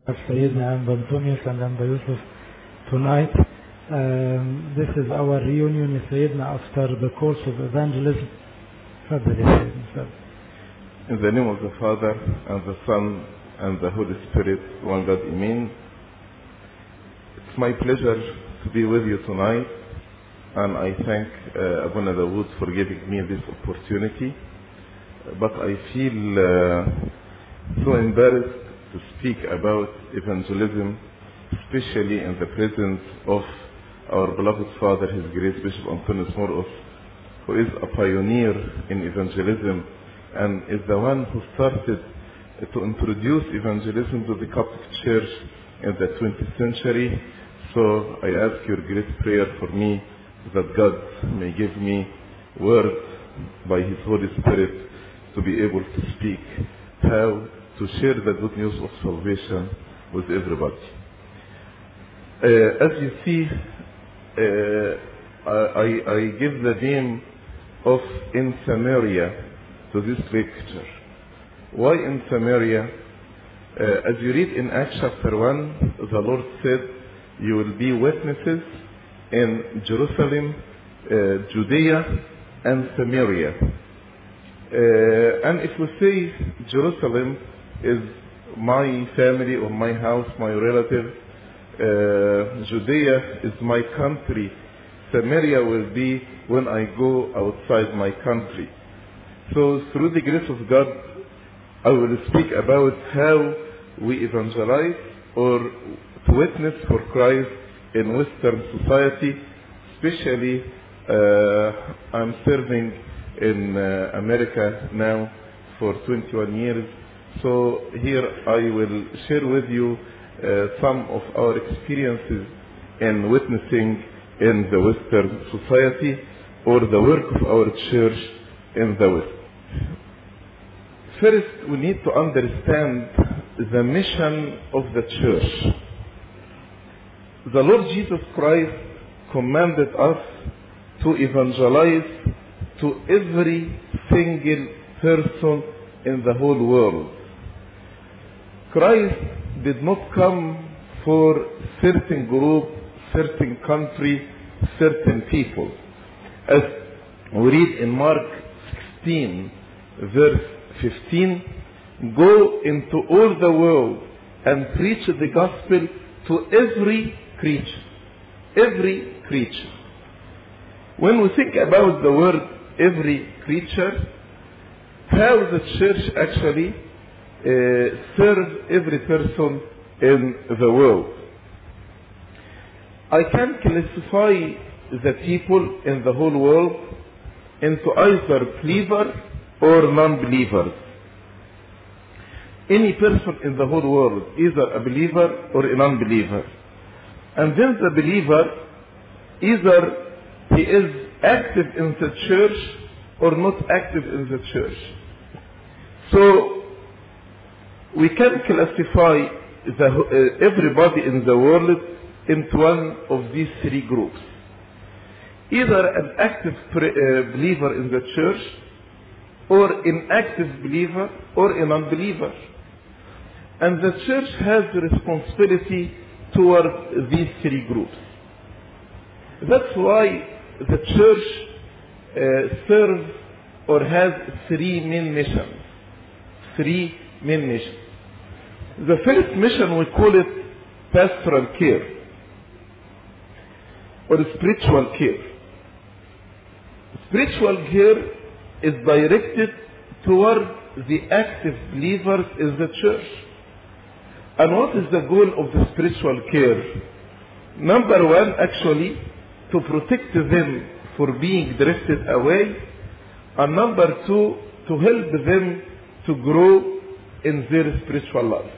Sayyidina Antonius and Amba Yusuf tonight. This is our reunion, Sayyidina, after the course of evangelism. In the name of the Father, and the Son, and the Holy Spirit, one God, Amen. It's my pleasure to be with you tonight, and I thank Abuna Dawood for giving me this opportunity. But I feel so embarrassed to speak about evangelism, especially in the presence of our beloved Father, His Grace Bishop Antonius Moros, who is a pioneer in evangelism and is the one who started to introduce evangelism to the Coptic Church in the 20th century. So I ask your great prayer for me that God may give me word by His Holy Spirit to be able to speak how to share the good news of salvation with everybody. As you see, I give the name of In Samaria to this lecture. Why in Samaria? As you read in Acts chapter 1, the Lord said, you will be witnesses in Jerusalem, Judea, and Samaria. And if we say Jerusalem is my family or my house, my relative, Judea is my country, Samaria will be when I go outside my country. So through the grace of God, I will speak about how we evangelize or to witness for Christ in Western society. Especially, I'm serving in America now for 21 years. So here I will share with you some of our experiences in witnessing in the Western society or the work of our church in the West. First, we need to understand the mission of the church. The Lord Jesus Christ commanded us to evangelize to every single person in the whole world. Christ did not come for certain group, certain country, certain people. As we read in Mark 16, verse 15, go into all the world and preach the gospel to every creature. Every creature. When we think about the word every creature, how the church actually serves every person in the world. I can classify the people in the whole world into either believer or non-believers. Any person in the whole world, either a believer or a non-believer. And then the believer, either he is active in the church or not active in the church. So we can classify everybody in the world into one of these three groups. Either an active believer in the church, or inactive believer, or a non-believer. And the church has the responsibility toward these three groups. That's why the church serves or has three main missions. Three main missions. The first mission, we call it pastoral care or spiritual care. Spiritual care is directed toward the active believers in the church. And what is the goal of the spiritual care? Number one, actually, to protect them for being drifted away. And number two, to help them to grow in their spiritual life.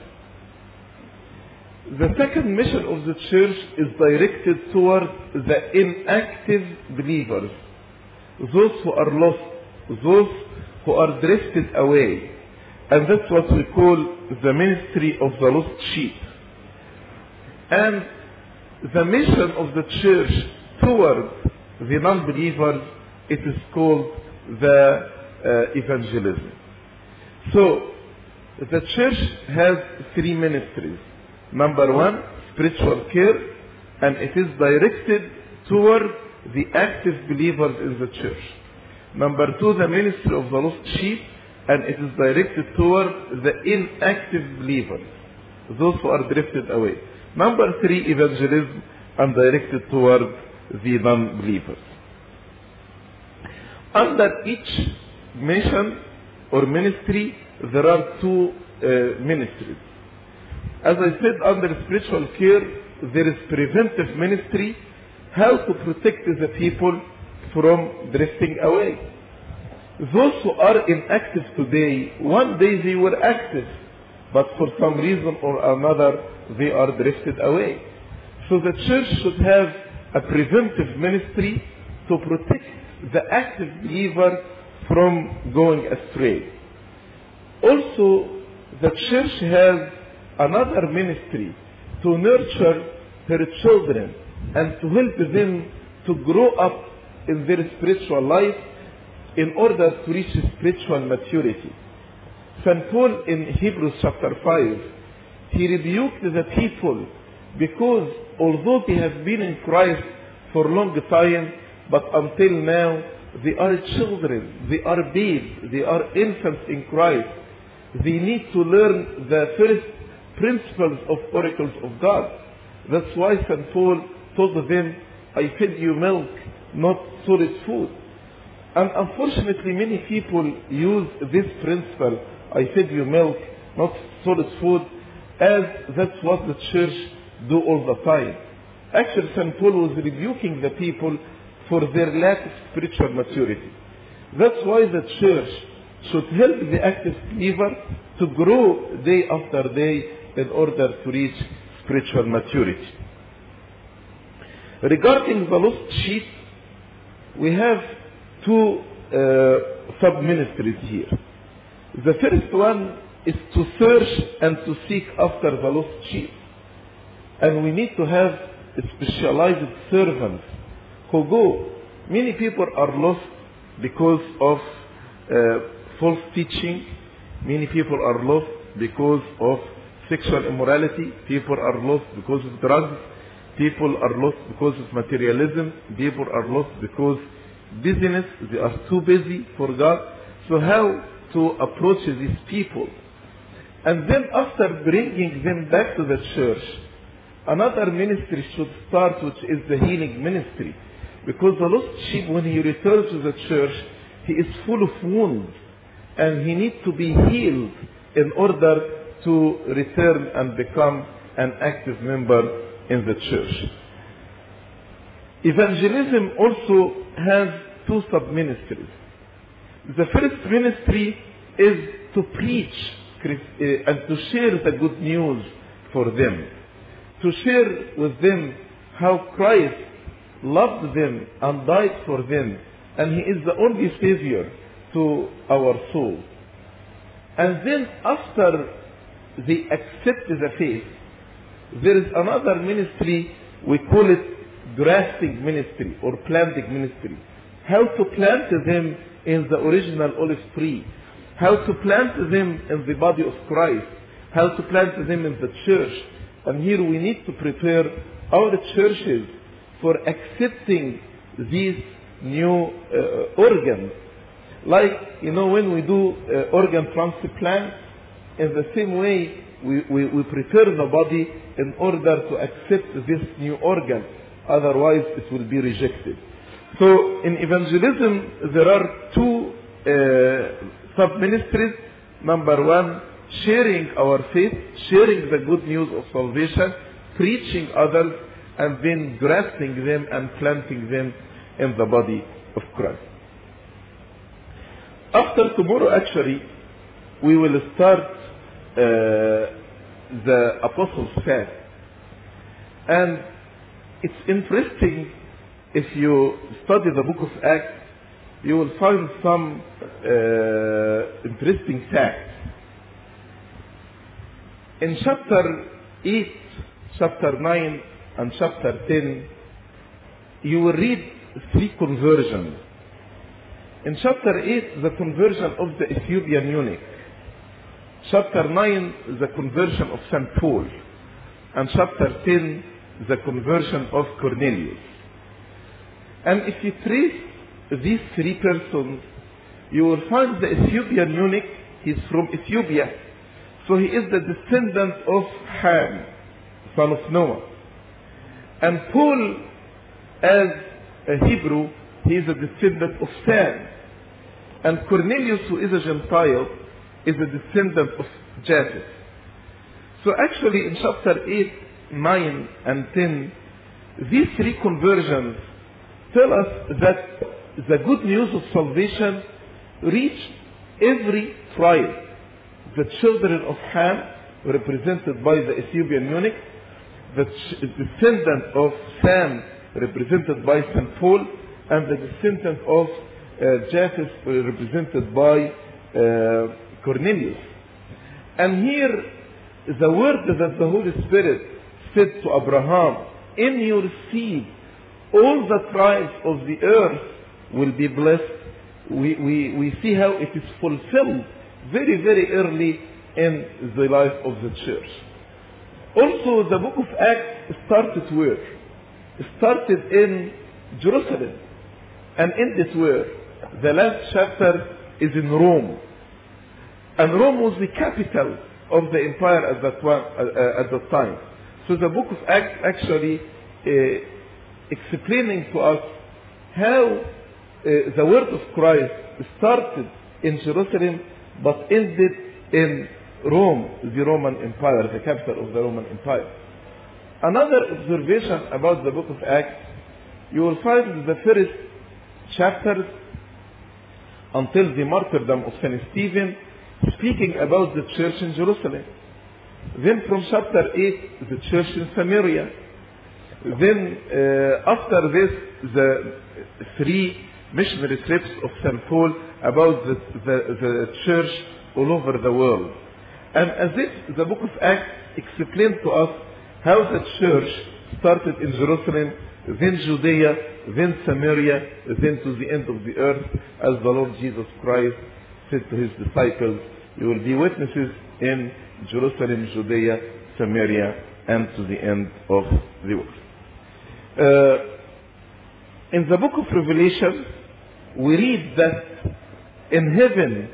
The second mission of the church is directed toward the inactive believers, those who are lost, those who are drifted away. And that's what we call the ministry of the lost sheep. And the mission of the church toward the non-believers, it is called the evangelism. So, the church has three ministries. Number one, spiritual care, and it is directed toward the active believers in the church. Number two, the ministry of the lost sheep, and it is directed toward the inactive believers, those who are drifted away. Number three, evangelism, and directed toward the non-believers. Under each mission or ministry, there are two ministries. As I said, under spiritual care, there is preventive ministry, how to protect the people from drifting away. Those who are inactive today, one day they were active, but for some reason or another, they are drifted away. So the church should have a preventive ministry to protect the active believer from going astray. Also, the church has another ministry to nurture her children and to help them to grow up in their spiritual life in order to reach spiritual maturity. St. Paul in Hebrews chapter 5, he rebuked the people because although they have been in Christ for a long time, but until now they are children, they are babes, they are infants in Christ. They need to learn the first principles of oracles of God. That's why St. Paul told them, I fed you milk, not solid food. And unfortunately, many people use this principle, I fed you milk, not solid food, as that's what the church do all the time. Actually, St. Paul was rebuking the people for their lack of spiritual maturity. That's why the church should help the active believer to grow day after day in order to reach spiritual maturity. Regarding the lost sheep, we have two sub-ministries here. The first one is to search and to seek after the lost sheep. And we need to have specialized servants who go. Many people are lost because of false teaching. Many people are lost because of sexual immorality. People are lost because of drugs. People are lost because of materialism. People are lost because busyness. They are too busy for God. So how to approach these people? And then after bringing them back to the church, another ministry should start, which is the healing ministry. Because the lost sheep, when he returns to the church, he is full of wounds. And he needs to be healed in order to return and become an active member in the church. Evangelism also has two sub-ministries. The first ministry is to preach and to share the good news for them. To share with them how Christ loved them and died for them, and He is the only Savior to our soul. And then after they accept the faith, there is another ministry, we call it grafting ministry or planting ministry. How to plant them in the original olive tree. How to plant them in the body of Christ. How to plant them in the church. And here we need to prepare our churches for accepting these new organs. Like, when we do organ transplant, in the same way we prepare the body in order to accept this new organ. Otherwise it will be rejected. So in evangelism there are two sub-ministries. Number one, sharing our faith, sharing the good news of salvation, preaching others, and then grafting them and planting them in the body of Christ. After tomorrow, actually, we will start the Apostles' Fast. And it's interesting, if you study the book of Acts, you will find some interesting facts. In chapter 8, chapter 9, and chapter 10, you will read 3 conversions. In chapter 8, the conversion of the Ethiopian eunuch. Chapter 9, the conversion of St. Paul. and chapter 10, the conversion of Cornelius. And if you trace these three persons, you will find the Ethiopian eunuch, he's from Ethiopia. So he is the descendant of Ham, son of Noah. And Paul, as a Hebrew, he is a descendant of Sam. And Cornelius, who is a Gentile, is a descendant of Japheth. So actually in chapter 8, 9, and 10, these three conversions tell us that the good news of salvation reached every tribe. The children of Ham, represented by the Ethiopian eunuch, the descendant of Sam, represented by St. Paul, and the descendant of Japheth, represented by Cornelius. And here, the word that the Holy Spirit said to Abraham, in your seed, all the tribes of the earth will be blessed. We see how it is fulfilled very, very early in the life of the church. Also, the book of Acts started where? It started in Jerusalem. And in this where? The last chapter is in Rome. And Rome was the capital of the empire at that time. So the book of Acts actually explaining to us how the word of Christ started in Jerusalem but ended in Rome, the Roman Empire, the capital of the Roman Empire. Another observation about the book of Acts, you will find the first chapters until the martyrdom of St. Stephen speaking about the church in Jerusalem. Then from chapter 8, the church in Samaria. Then after this, the three missionary trips of St. Paul about the church all over the world. And as if the book of Acts explained to us how the church started in Jerusalem, then Judea, then Samaria, then to the end of the earth, as the Lord Jesus Christ said to his disciples, you will be witnesses in Jerusalem, Judea, Samaria, and to the end of the world. In the book of Revelation, we read that in heaven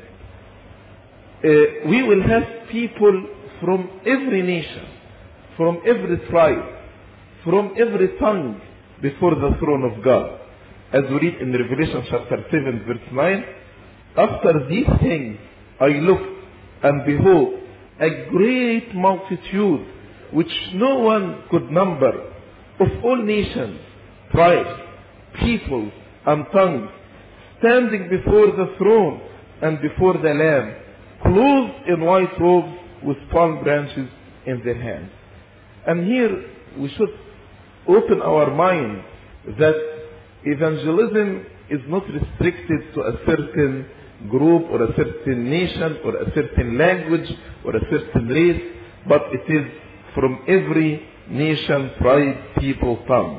we will have people from every nation, from every tribe, from every tongue before the throne of God. As we read in Revelation chapter 7 verse 9, after these things I looked, and behold, a great multitude which no one could number, of all nations, tribes, peoples, and tongues, standing before the throne and before the Lamb, clothed in white robes with palm branches in their hands. And here we should open our mind that evangelism is not restricted to a certain group or a certain nation or a certain language or a certain race, but it is from every nation, tribe, people, tongue.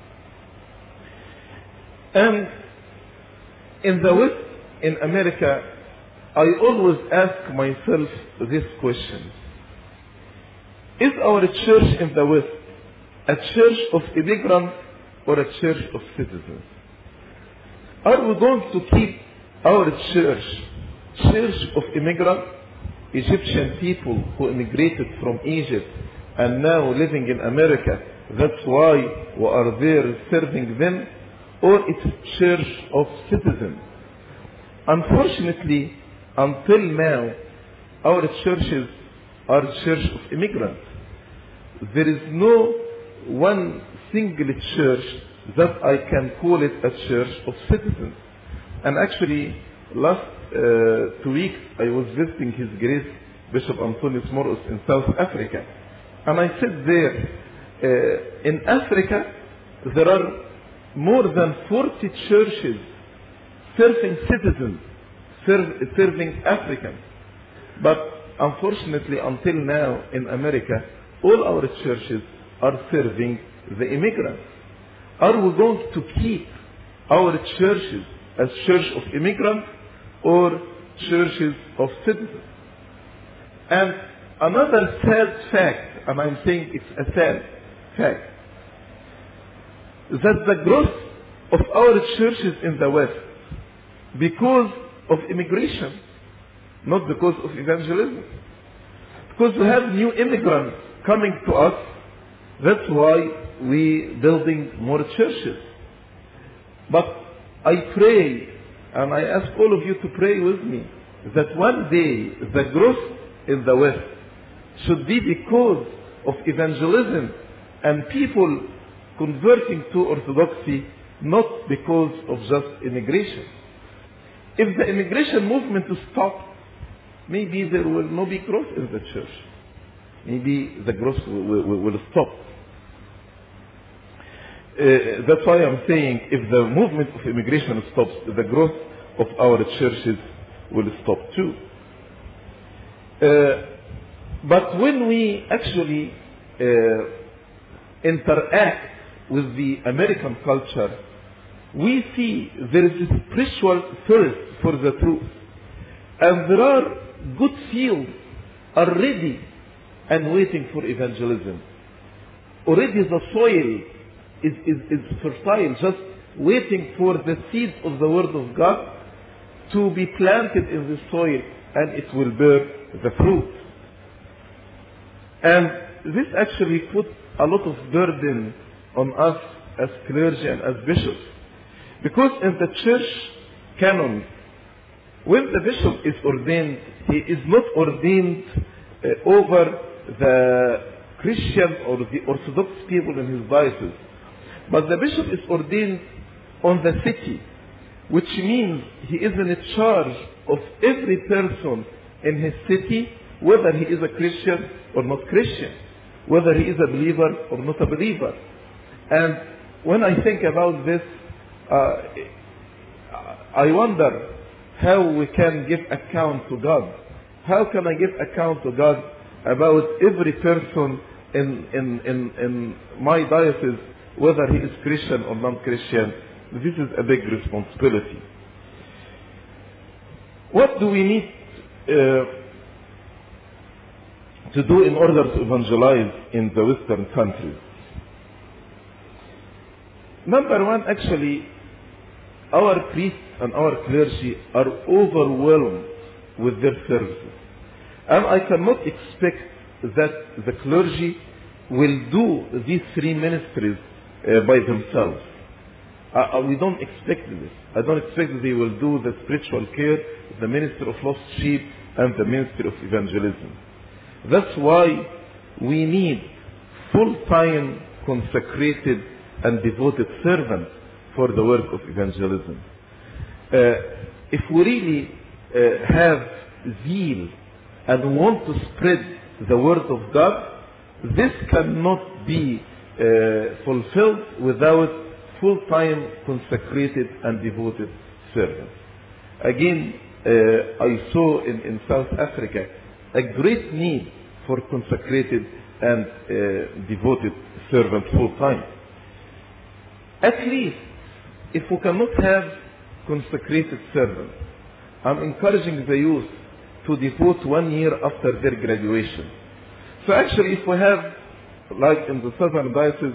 And in the West, in America, I always ask myself this question. Is our church in the West a church of immigrants or a church of citizens? Are we going to keep our church of immigrants, Egyptian people who immigrated from Egypt and now living in America, that's why we are there serving them, or it's church of citizens? Unfortunately, until now, our churches are church of immigrants. There is no one single church that I can call it a church of citizens. And actually, last 2 weeks, I was visiting His Grace Bishop Antonius Moros in South Africa. And I said there, in Africa, there are more than 40 churches serving citizens, serving Africans. But unfortunately, until now in America, all our churches are serving the immigrants. Are we going to keep our churches as church of immigrants or churches of citizens? And another sad fact and I'm saying it's a sad fact, that the growth of our churches in the West, because of immigration, not because of evangelism. Because we have new immigrants coming to us, that's why we building more churches. But I pray, and I ask all of you to pray with me, that one day the growth in the West should be because of evangelism and people converting to Orthodoxy, not because of just immigration. If the immigration movement stops, maybe there will not be growth in the church. Maybe the growth will stop. That's why I'm saying if the movement of immigration stops, the growth of our churches will stop too. But when we actually interact with the American culture, we see there is a spiritual thirst for the truth. And there are good fields are ready and waiting for evangelism. Already the soil is fertile, just waiting for the seed of the Word of God to be planted in the soil, and it will bear the fruit. And this actually put a lot of burden on us as clergy and as bishops. Because in the church canon, when the bishop is ordained, he is not ordained over the Christian or the Orthodox people in his diocese. But the bishop is ordained on the city, which means he is in charge of every person in his city, whether he is a Christian or not Christian, whether he is a believer or not a believer. And when I think about this, I wonder how we can give account to God. How can I give account to God about every person in my diocese, whether he is Christian or non-Christian? This is a big responsibility. What do we need to do in order to evangelize in the Western countries? Number one, actually, our priests and our clergy are overwhelmed with their services. And I cannot expect that the clergy will do these three ministries by themselves. We don't expect this. I don't expect that they will do the spiritual care, the ministry of lost sheep, and the ministry of evangelism. That's why we need full-time, consecrated, and devoted servants for the work of evangelism. If we really have zeal and want to spread the word of God, this cannot be fulfilled without full-time, consecrated, and devoted servants. Again, I saw in South Africa a great need for consecrated and devoted servants full-time. At least, if we cannot have consecrated servants, I'm encouraging the youth to devote 1 year after their graduation. So actually, if we have, like in the Southern Diocese,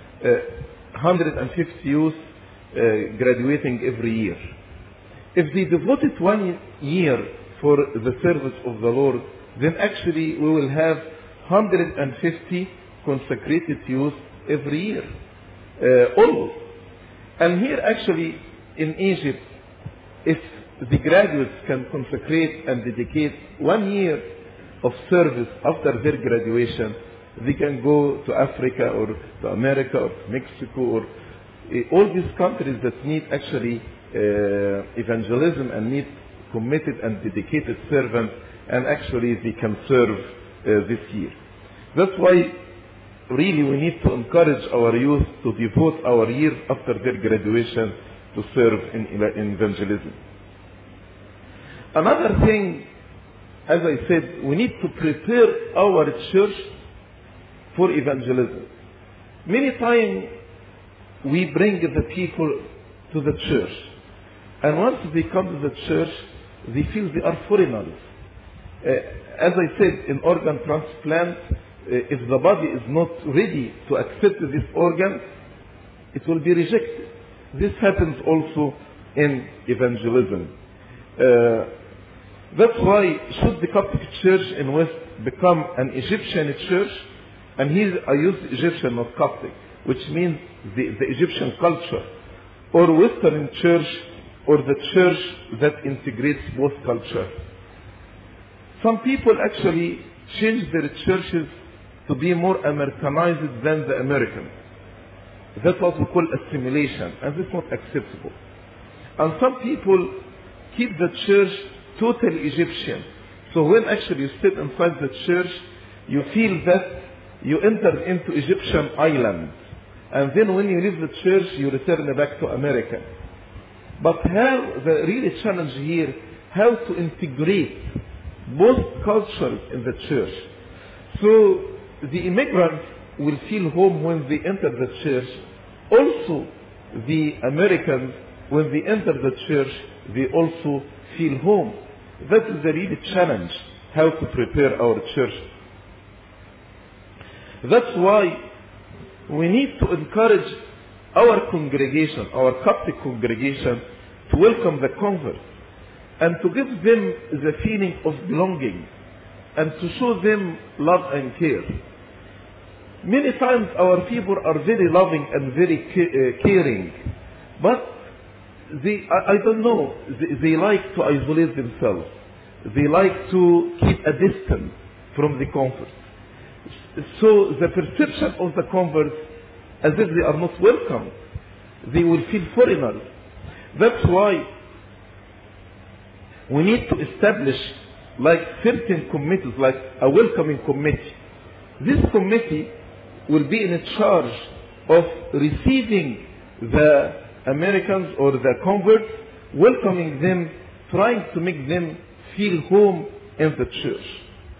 150 youth graduating every year, if they devoted 1 year for the service of the Lord, then actually we will have 150 consecrated youth every year. Almost. And here actually in Egypt, if the graduates can consecrate and dedicate 1 year of service after their graduation, they can go to Africa or to America or to Mexico or all these countries that need actually evangelism and need committed and dedicated servants, and actually they can serve this year. That's why really we need to encourage our youth to devote our year after their graduation to serve in evangelism. Another thing, as I said, we need to prepare our church for evangelism. Many times we bring the people to the church, and once they come to the church, they feel they are foreigners. As I said, in organ transplant, if the body is not ready to accept this organ, it will be rejected. This happens also in evangelism. That's why should the Coptic Church in West become an Egyptian church, and here I use Egyptian, not Coptic, which means the Egyptian culture, or Western church, or the church that integrates both cultures. Some people actually change their churches to be more Americanized than the Americans. That's what we call assimilation, and this is not acceptable. And some people keep the church totally Egyptian. So when actually you sit inside the church, you feel that you enter into Egyptian island. And then when you leave the church, you return back to America. But how the really challenge here, how to integrate both cultures in the church. So the immigrants will feel home when they enter the church. Also, the Americans, when they enter the church, they also feel home. That is the really challenge, how to prepare our church. That's why we need to encourage our congregation, our Coptic congregation, to welcome the converts and to give them the feeling of belonging and to show them love and care. Many times our people are very loving and very caring, but I don't know, they like to isolate themselves. They like to keep a distance from the converts. So the perception of the converts as if they are not welcome. They will feel foreigners. That's why we need to establish like certain committees, like a welcoming committee. This committee will be in charge of receiving the Americans or the converts, welcoming them, trying to make them feel home in the church.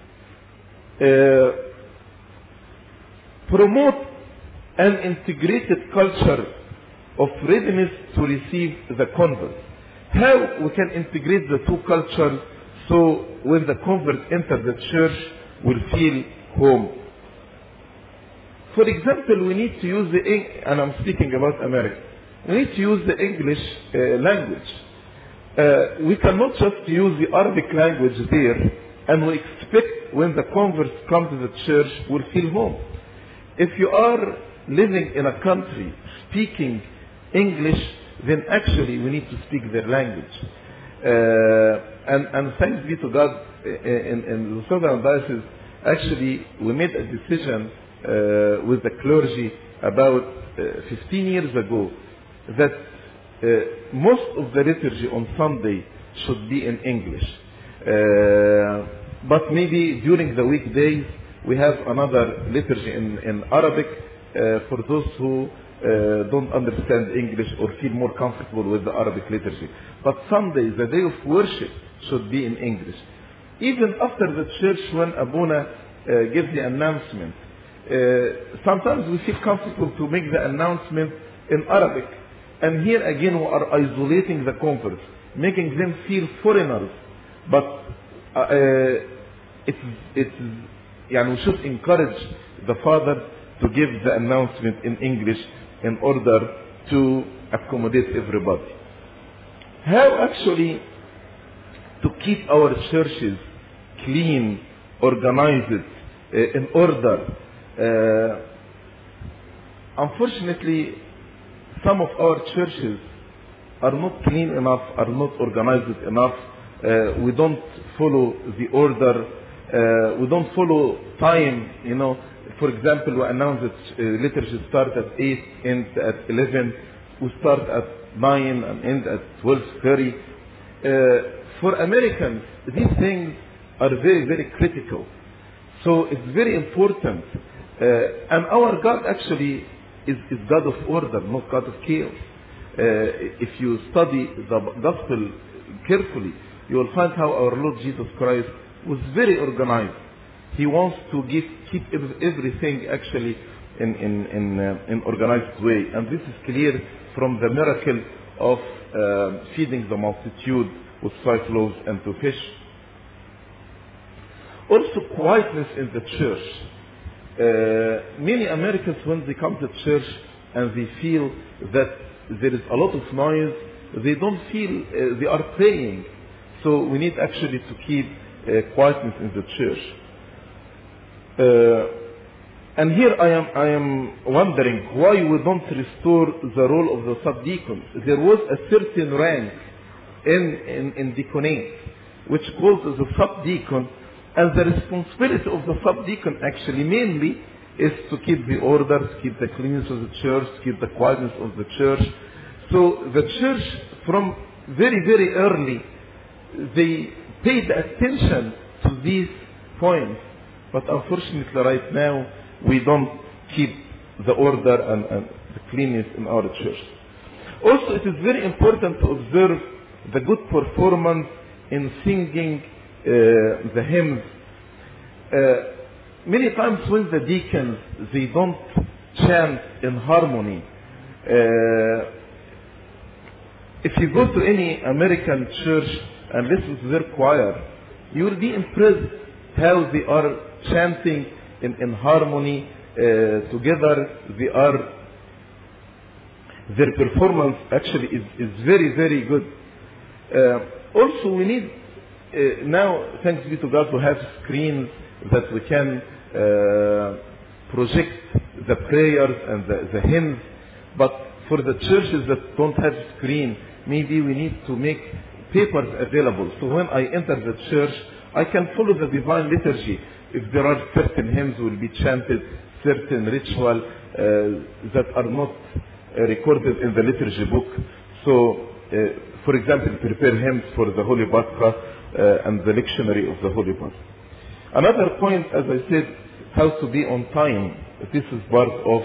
Promote an integrated culture of readiness to receive the convert. How we can integrate the two cultures so when the convert enter the church will feel home. For example, we need to use and I'm speaking about America, we need to use the English language. We cannot just use the Arabic language there and we expect when the converts come to the church will feel home. If you are living in a country speaking English, then actually we need to speak their language. And thanks be to God, in the Southern Diocese, actually we made a decision with the clergy about 15 years ago that most of the liturgy on Sunday should be in English. But maybe during the weekdays we have another liturgy in Arabic for those who don't understand English or feel more comfortable with the Arabic liturgy. But Sunday, the day of worship, should be in English. Even after the church, when Abuna gives the announcement, sometimes we feel comfortable to make the announcement in Arabic. And here again we are isolating the converts, making them feel foreigners. But we should encourage the father to give the announcement in English in order to accommodate everybody. How actually to keep our churches clean, organized, in order? Unfortunately, some of our churches are not clean enough, are not organized enough. We don't follow the order. We don't follow time, For example, we announce that liturgy start at 8, end at 11. We start at 9 and end at 12:30. For Americans, these things are very, very critical. So it's very important. And our God actually is God of order, not God of chaos. If you study the gospel carefully, you will find how our Lord Jesus Christ was very organized. He wants to keep everything actually in organized way. And this is clear from the miracle of feeding the multitude with 5 loaves and 2 fish. Also quietness in the church. Many Americans, when they come to church and they feel that there is a lot of noise, they don't feel they are praying. So we need actually to keep quietness in the church. And here I am wondering why we don't restore the role of the subdeacon. There was a certain rank in deaconate which calls the subdeacon, and the responsibility of the subdeacon actually mainly is to keep the order, to keep the cleanness of the church, to keep the quietness of the church. So the church from very, very early, they paid attention to these points. But unfortunately right now, we don't keep the order and the cleanness in our church. Also, it is very important to observe the good performance in singing the hymns. Many times when the deacons, they don't chant in harmony. If you go to any American church and listen to their choir, you will be impressed how they are chanting in harmony together. Their performance actually is very, very good. Also, we need now, thanks be to God, to have screens that we can project the prayers and the hymns. But for the churches that don't have screen, maybe we need to make papers available. So when I enter the church, I can follow the divine liturgy. If there are certain hymns will be chanted, certain ritual that are not recorded in the liturgy book. So, for example, prepare hymns for the Holy Pascha and the lectionary of the Holy Pascha. Another point, as I said, how to be on time. This is part of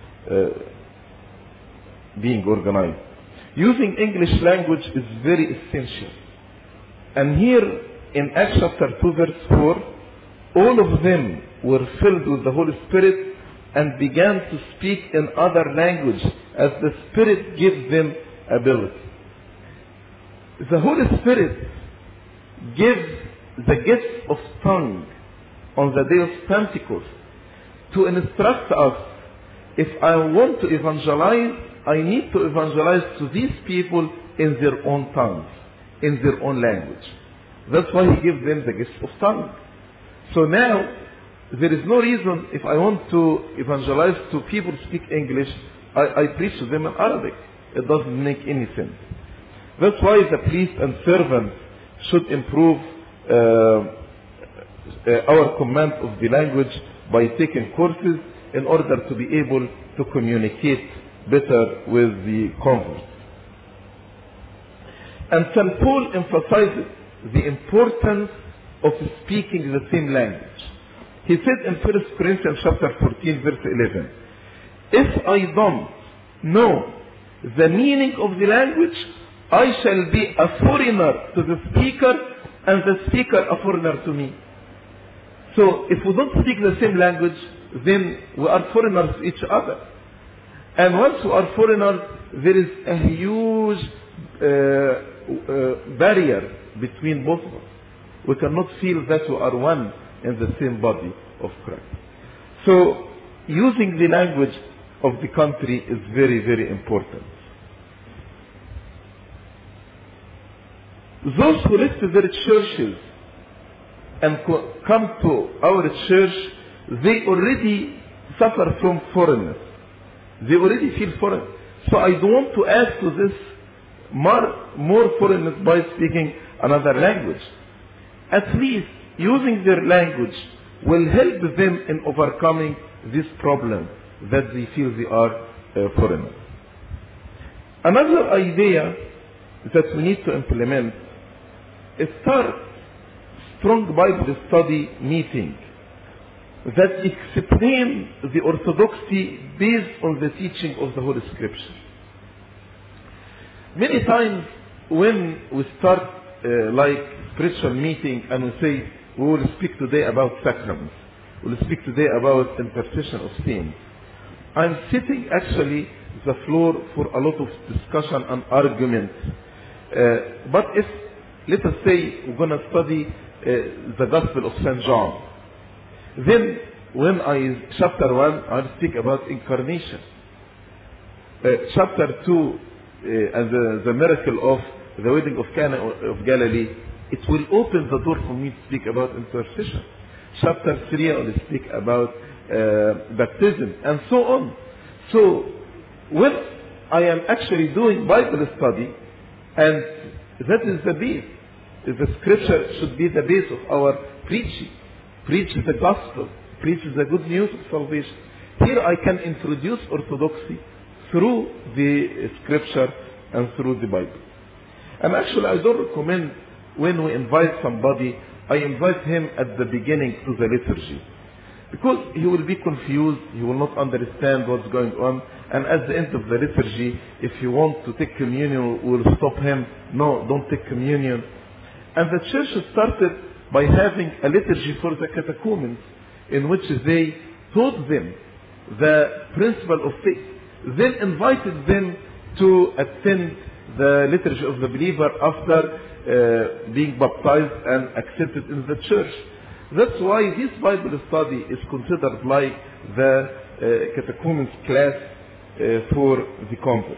being organized. Using English language is very essential. And here in Acts chapter 2 verse 4, all of them were filled with the Holy Spirit and began to speak in other language as the Spirit gave them ability. The Holy Spirit gives the gift of tongue on the day of Pentecost to instruct us. If I want to evangelize, I need to evangelize to these people in their own tongues, in their own language. That's why He gives them the gift of tongue. So now, there is no reason if I want to evangelize to people who speak English, I preach to them in Arabic. It doesn't make any sense. That's why the priest and servant should improve our command of the language by taking courses in order to be able to communicate better with the converts. And St. Paul emphasizes the importance of speaking the same language. He said in 1 Corinthians chapter 14 verse 11, if I don't know the meaning of the language, I shall be a foreigner to the speaker and the speaker a foreigner to me. So if we don't speak the same language, then we are foreigners to each other. And once we are foreigners, there is a huge barrier between both of us. We cannot feel that we are one in the same body of Christ. So using the language of the country is very, very important. Those who left their churches and come to our church, they already suffer from foreignness. They already feel foreign. So I don't want to add to this more foreignness by speaking another language. At least using their language will help them in overcoming this problem that they feel they are foreigners. Another idea that we need to implement is start strong Bible study meeting that explain the orthodoxy based on the teaching of the Holy Scripture. Many times when we start like spiritual meeting and we say we will speak today about sacraments, we will speak today about intercession of saints, I'm setting actually the floor for a lot of discussion and argument. But if, let us say, we're going to study the Gospel of St. John, then when chapter 1, I'll speak about incarnation. Chapter 2, and the miracle of the wedding of Cana of Galilee, it will open the door for me to speak about intercession. Chapter 3, I will speak about baptism, and so on. So, when I am actually doing Bible study, and that is the base, the scripture should be the base of our preaching. Preach the gospel, preach the good news of salvation. Here I can introduce orthodoxy through the scripture and through the Bible. And actually I don't recommend when we invite somebody, I invite him at the beginning to the liturgy. Because he will be confused, he will not understand what's going on, and at the end of the liturgy, if you want to take communion, we'll stop him. No, don't take communion. And the church started by having a liturgy for the catechumens, in which they taught them the principle of faith, then invited them to attend the liturgy of the believer after being baptized and accepted in the church. That's why this Bible study is considered like the catechumens class for the convert.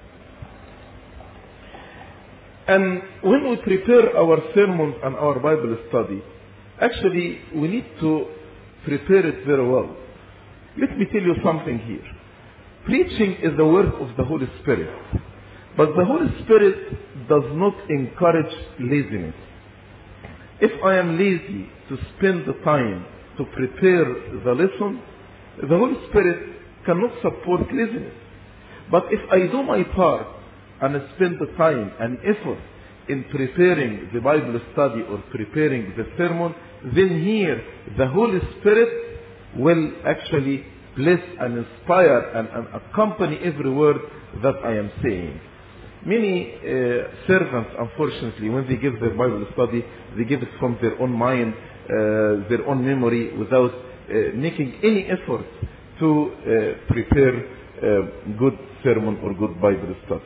And when we prepare our sermons and our Bible study, actually we need to prepare it very well. Let me tell you something here. Preaching is the work of the Holy Spirit. But the Holy Spirit does not encourage laziness. If I am lazy to spend the time to prepare the lesson, the Holy Spirit cannot support laziness. But if I do my part and spend the time and effort in preparing the Bible study or preparing the sermon, then here the Holy Spirit will actually bless and inspire and accompany every word that I am saying. Many servants, unfortunately, when they give their Bible study, they give it from their own mind, their own memory, without making any effort to prepare good sermon or good Bible study.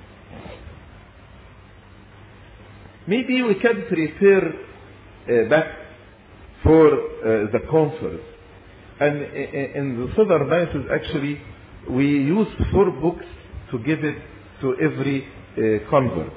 Maybe we can prepare back for the conference. And in the Southern Diocese, actually, we use 4 books to give it to every convert.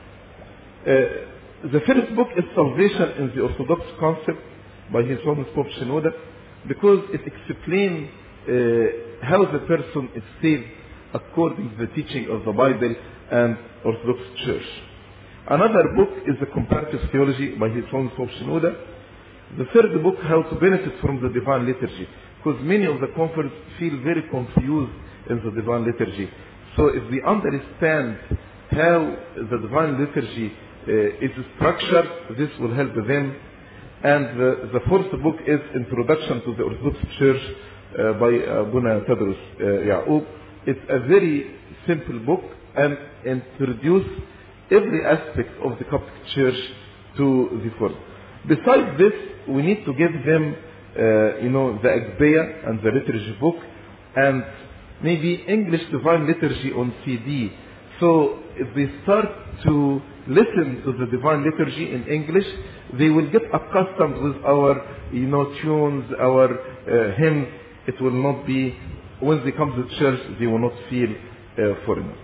The first book is Salvation in the Orthodox Concept by His Holiness Pope Shenouda, because it explains how the person is saved according to the teaching of the Bible and Orthodox Church. Another book is the Comparative Theology by His Holiness Pope Shenouda. The third book, How to Benefit from the Divine Liturgy, because many of the converts feel very confused in the Divine Liturgy. So if they understand how the Divine Liturgy is structured, this will help them. And the fourth book is Introduction to the Orthodox Church by Abuna Tadros Ya'ub. It's a very simple book and introduces every aspect of the Coptic Church to the fold. Besides this, we need to give them, the Agpeya and the liturgy book, and maybe English Divine Liturgy on CD. So if they start to listen to the Divine Liturgy in English, they will get accustomed with our, tunes, our hymns. It will not be, when they come to church, they will not feel foreigners.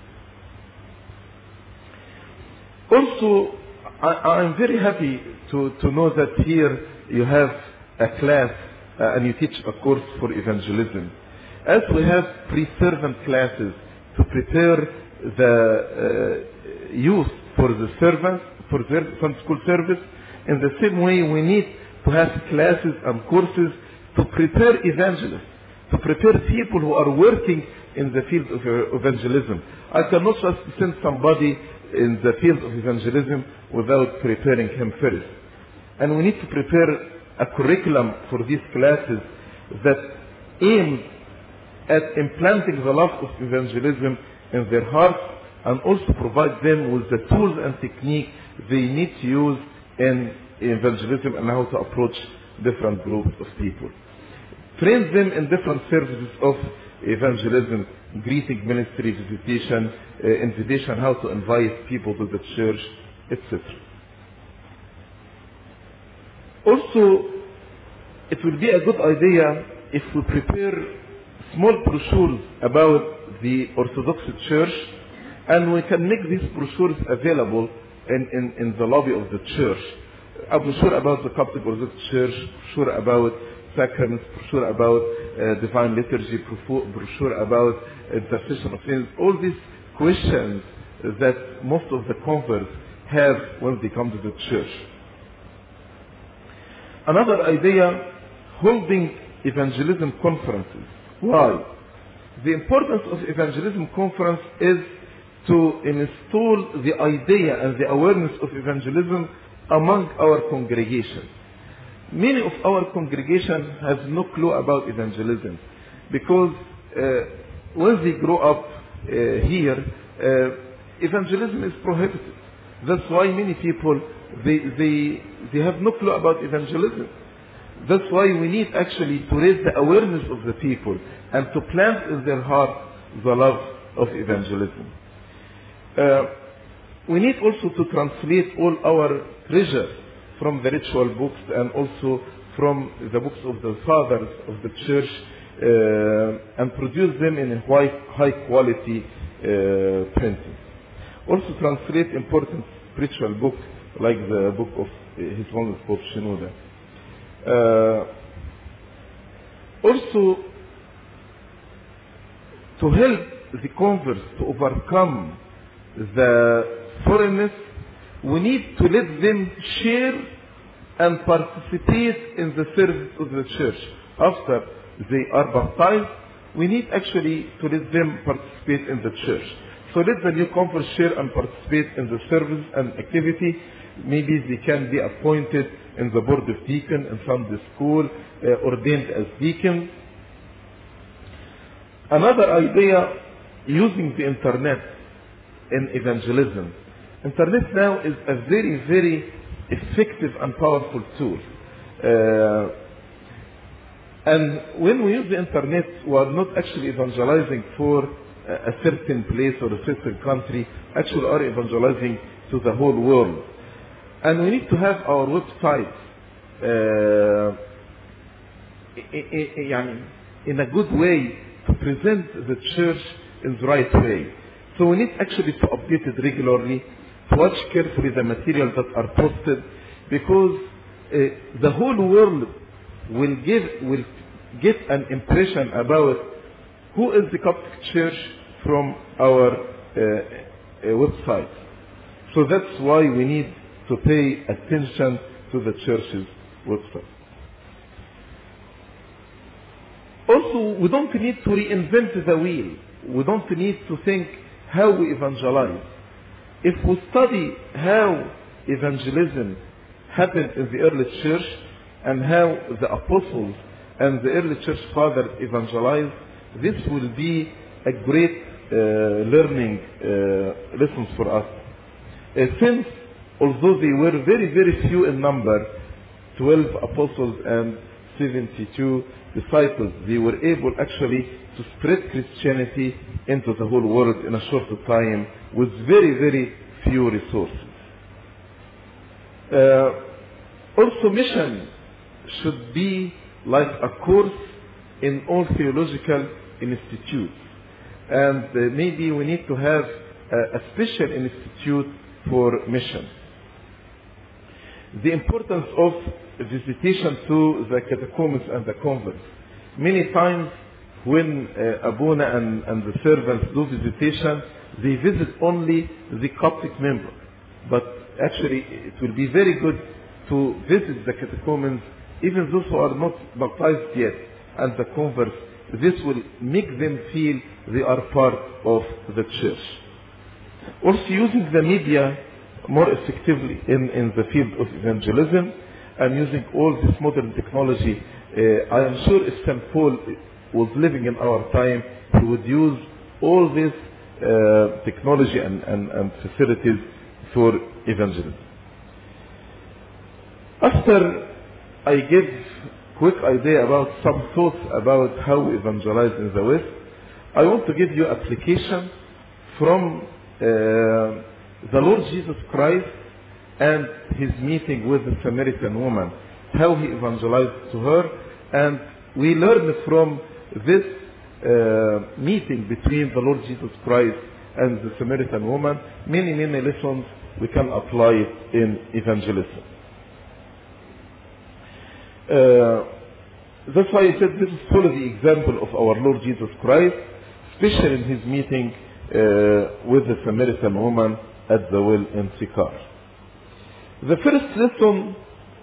Also, I'm very happy to know that here you have a class and you teach a course for evangelism. As we have pre-servant classes to prepare the youth for the servants, for their Sunday school service, in the same way we need to have classes and courses to prepare evangelists, to prepare people who are working in the field of evangelism. I cannot just send somebody in the field of evangelism without preparing him first. And we need to prepare a curriculum for these classes that aims at implanting the love of evangelism in their hearts, and also provide them with the tools and technique they need to use in evangelism and how to approach different groups of people. Train them in different services of evangelism, greeting ministry, visitation, invitation, how to invite people to the church, etc. Also, it will be a good idea if we prepare small brochures about the Orthodox Church, and we can make these brochures available in the lobby of the church. A brochure about the Coptic Orthodox Church, brochure about sacraments, brochure about divine liturgy, brochure about intercession of sins, all these questions that most of the converts have when they come to the church. Another idea, holding evangelism conferences. Why? The importance of evangelism conference is to install the idea and the awareness of evangelism among our congregation. Many of our congregation have no clue about evangelism because when they grow up here, evangelism is prohibited. That's why many people, they have no clue about evangelism. That's why we need actually to raise the awareness of the people and to plant in their heart the love of evangelism. We need also to translate all our treasures from the ritual books and also from the books of the fathers of the church and produce them in a high quality printing. Also translate important spiritual books like the book of His Holiness Pope Shenouda. Also, to help the converts to overcome the foreignness, we need to let them share and participate in the service of the church. After they are baptized, we need actually to let them participate in the church. So let the new converts share and participate in the service and activity. Maybe they can be appointed in the board of deacon in Sunday school, ordained as deacon. Another idea, using the internet in evangelism. Internet now is a very, very effective and powerful tool. And when we use the internet, we are not actually evangelizing for a certain place or a certain country, actually are evangelizing to the whole world. And we need to have our website in a good way to present the church in the right way. So we need actually to update it regularly, to watch carefully the materials that are posted, because the whole world will get an impression about who is the Coptic Church from our website. So that's why we need to pay attention to the church's website. Also, we don't need to reinvent the wheel. We don't need to think how we evangelize. If we study how evangelism happened in the early church and how the apostles and the early church fathers evangelized, this will be a great learning lesson for us. Since, although they were very, very few in number, 12 apostles and 72 disciples, they were able actually to spread Christianity into the whole world in a short time with very, very few resources. Also, mission should be like a course in all theological institutes. And maybe we need to have a special institute for mission. The importance of visitation to the catacombs and the convents. Many times when Abuna and the servants do visitation, they visit only the Coptic member. But actually it will be very good to visit the catacombs, even those who are not baptized yet, and the converts. This will make them feel they are part of the church. Also, using the media more effectively in the field of evangelism and using all this modern technology. I am sure if St. Paul was living in our time, he would use all this technology and facilities for evangelism. After I give quick idea about some thoughts about how we evangelize in the West, I want to give you application from the Lord Jesus Christ and his meeting with the Samaritan woman how he evangelized to her. And we learned from this meeting between the Lord Jesus Christ and the Samaritan woman many lessons we can apply in evangelism. That's why I said this is fully the example of our Lord Jesus Christ, especially in his meeting with the Samaritan woman at the well in Sychar. The first lesson,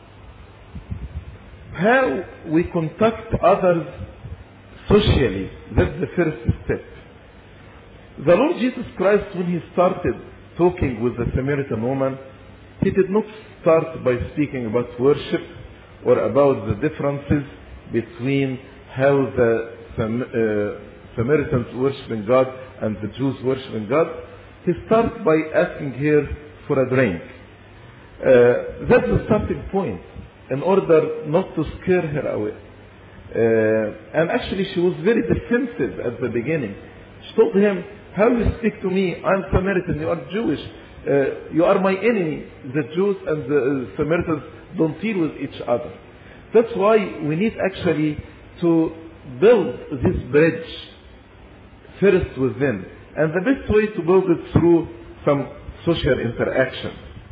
how we contact others socially. That's the first step. The Lord Jesus Christ, when he started talking with the Samaritan woman, he did not start by speaking about worship or about the differences between how the Samaritans worshiping God and the Jews worshiping God. He started by asking her for a drink. That's the starting point, in order not to scare her away. And actually she was very defensive at the beginning. She told him, how you speak to me? I'm Samaritan, you are Jewish. You are my enemy. The Jews and the Samaritans don't deal with each other. That's why we need actually to build this bridge first with them. And the best way to build it through some social interaction.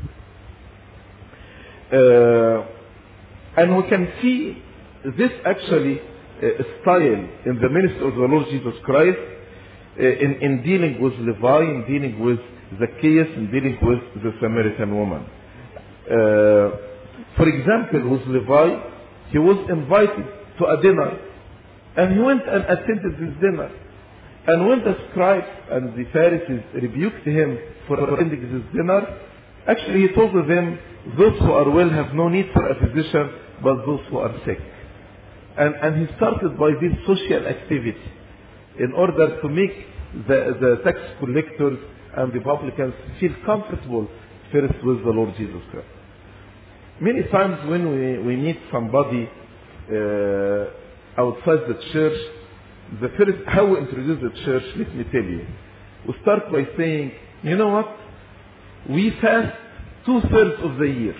And we can see this actually style in the ministry of the Lord Jesus Christ in dealing with Levi, in dealing with Zacchaeus, in dealing with the Samaritan woman. For example, with Levi, he was invited to a dinner, and he went and attended this dinner. And when the scribes and the Pharisees rebuked him for attending this dinner, actually he told them, those who are well have no need for a physician, but those who are sick. And he started by this social activity in order to make the tax collectors and the publicans feel comfortable first with the Lord Jesus Christ. Many times when we meet somebody outside the church, the first, how we introduce the church, let me tell you. We start by saying, you know what? We fast 2/3 of the year.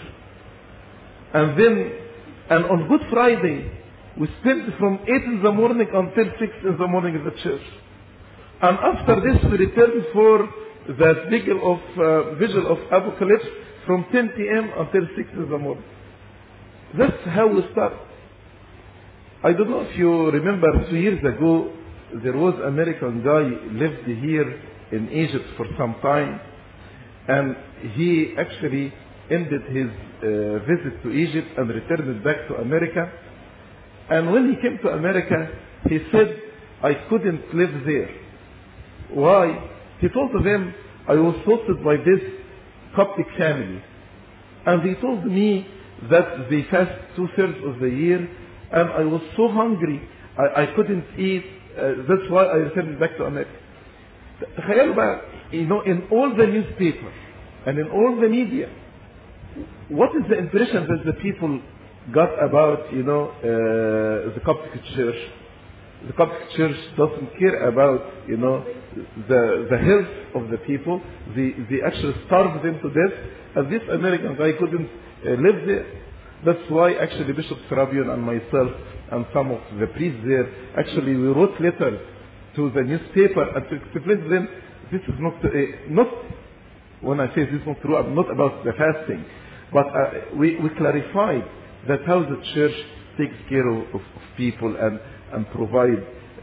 And on Good Friday, we spend from 8 in the morning until 6 in the morning in the church. And after this, we return for the vigil of Apocalypse from 10 p.m. until 6 in the morning. That's how we start. I don't know if you remember 2 years ago, there was an American guy lived here in Egypt for some time, and he actually ended his visit to Egypt and returned back to America. And when he came to America, he said, I couldn't live there. Why? He told them, I was hosted by this Coptic family. And he told me that they fast 2/3 of the year, and I was so hungry, I couldn't eat. That's why I returned back to America. You know, in all the newspapers and in all the media, what is the impression that the people got about, the Coptic Church? The Coptic Church doesn't care about, the health of the people. They actually starved them to death, and this American guy couldn't live there. That's why actually Bishop Serapion and myself and some of the priests there, actually we wrote letters to the newspaper and to explain to them, this is not, when I say this is not true, I'm not about the fasting, but we clarified that how the church takes care of people and provide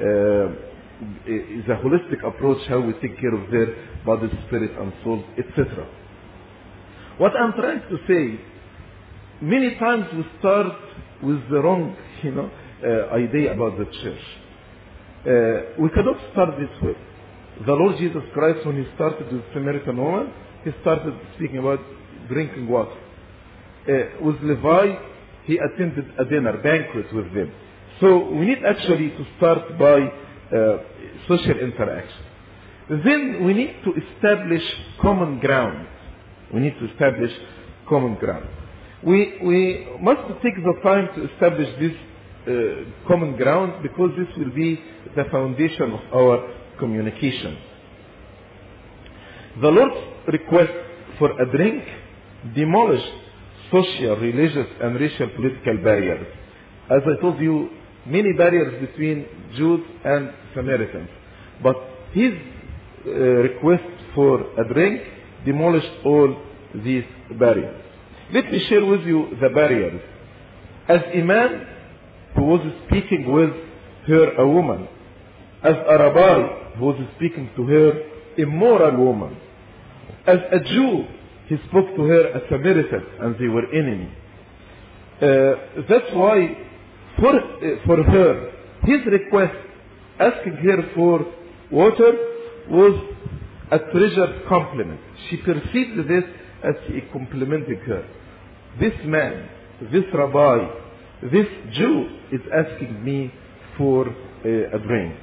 the holistic approach, how we take care of their body, spirit, and soul, etc. What I'm trying to say, many times we start with the wrong, idea about the church. We cannot start this way. The Lord Jesus Christ, when he started with the Samaritan woman, he started speaking about drinking water. With Levi, he attended a dinner banquet with them. So we need actually to start by social interaction. Then we need to establish common ground. We need to establish common ground. We must take the time to establish this common ground, because this will be the foundation of our communication. The Lord's request for a drink demolished social, religious, and racial political barriers. As I told you, many barriers between Jews and Samaritans. But his request for a drink demolished all these barriers. Let me share with you the barriers. As a man who was speaking with her, a woman, as a rabbi who was speaking to her, immoral woman, as a Jew, he spoke to her, a Samaritan, and they were enemies. That's why for her, his request, asking her for water, was a treasured compliment. She perceived this as he complimenting her. This man, this rabbi, this Jew is asking me for a drink.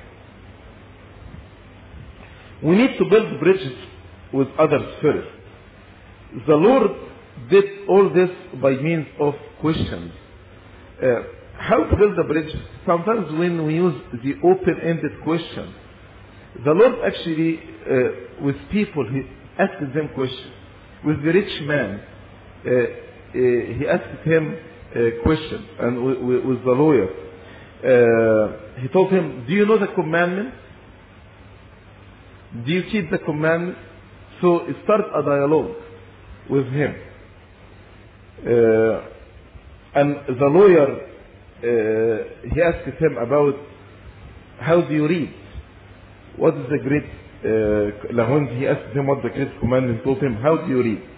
We need to build bridges with others first. The Lord did all this by means of questions. How to build a bridge? Sometimes when we use the open-ended question, the Lord actually, with people, he asked them questions. With the rich man, he asked him a question, and with the lawyer, he told him, do you know the commandment? Do you keep the commandment? So he started a dialogue with him. And the lawyer, he asked him about how do you read? What is the great, when he asked him what the great commandment, he told him, how do you read?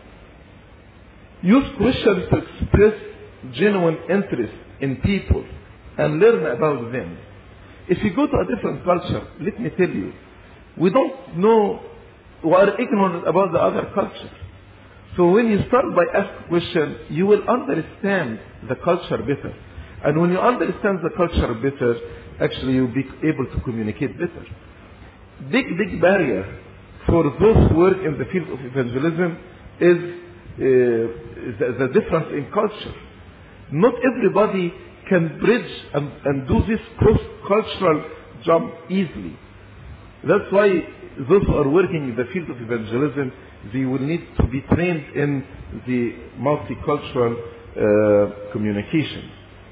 Use questions to express genuine interest in people and learn about them. If you go to a different culture, let me tell you, we don't know, we are ignorant about the other culture. So when you start by asking questions, you will understand the culture better. And when you understand the culture better, actually you'll be able to communicate better. Big barrier for those who work in the field of evangelism is the difference in culture. Not everybody can bridge and do this cross-cultural jump easily. That's why those who are working in the field of evangelism, they will need to be trained in the multicultural communication.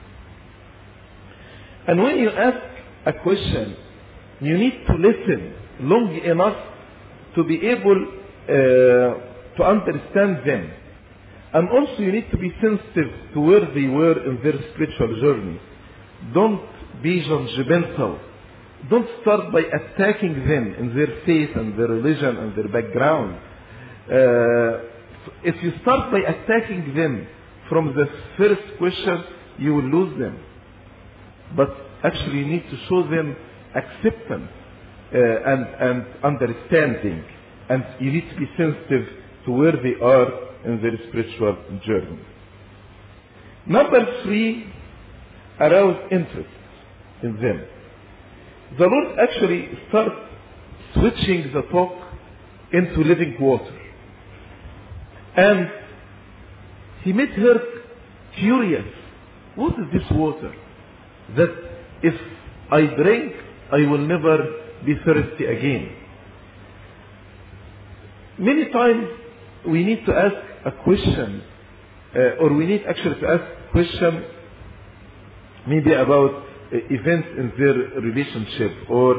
And when you ask a question, you need to listen long enough to be able to understand them. And also you need to be sensitive to where they were in their spiritual journey. Don't be judgmental. Don't start by attacking them in their faith and their religion and their background. If you start by attacking them from the first question, you will lose them. But actually you need to show them acceptance and understanding. And you need to be sensitive to where they are in their spiritual journey. Number 3, arouse interest in them. The Lord actually started switching the talk into living water. And he made her curious. What is this water? That if I drink, I will never be thirsty again. Many times we need to ask a question, or we need actually to ask a question maybe about events in their relationship or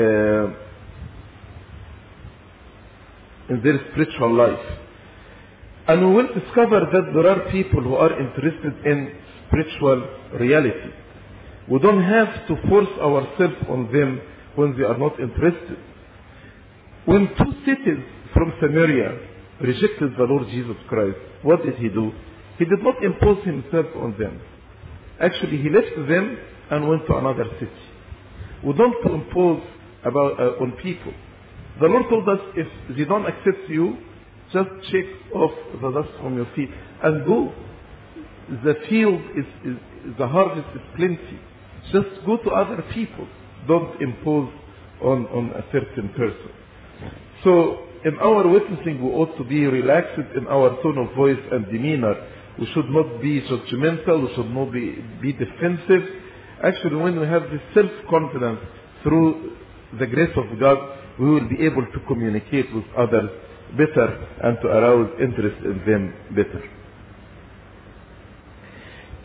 in their spiritual life. And we will discover that there are people who are interested in spiritual reality. We don't have to force ourselves on them when they are not interested. When 2 cities from Samaria rejected the Lord Jesus Christ, what did he do? He did not impose himself on them. Actually, he left them and went to another city. We don't impose on people. The Lord told us, if they don't accept you, just shake off the dust from your feet and go. The field the harvest is plenty. Just go to other people. Don't impose on a certain person. So in our witnessing, we ought to be relaxed in our tone of voice and demeanor. We should not be judgmental. We should not be defensive. Actually, when we have this self-confidence through the grace of God, we will be able to communicate with others better and to arouse interest in them better.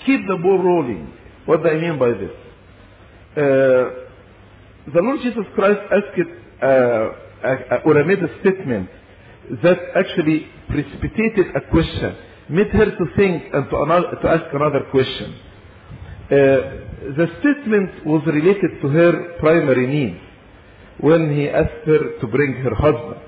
keep the ball rolling. What do I mean by this? The Lord Jesus Christ or made a statement that actually precipitated a question, made her to think and to ask another question. The statement was related to her primary needs when he asked her to bring her husband.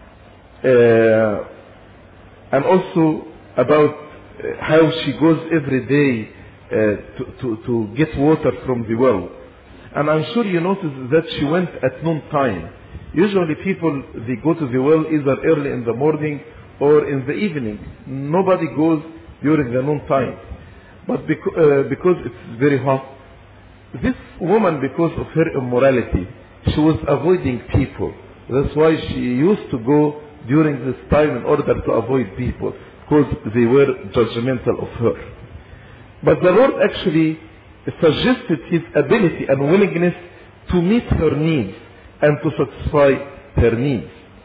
And also about how she goes every day to get water from the well. And I'm sure you noticed that she went at noon time. Usually people, they go to the well either early in the morning or in the evening. Nobody goes during the noon time. But because it's very hot, this woman, because of her immorality, she was avoiding people. That's why she used to go during this time in order to avoid people, because they were judgmental of her. But the Lord actually suggested his ability and willingness to meet her needs and to satisfy her needs.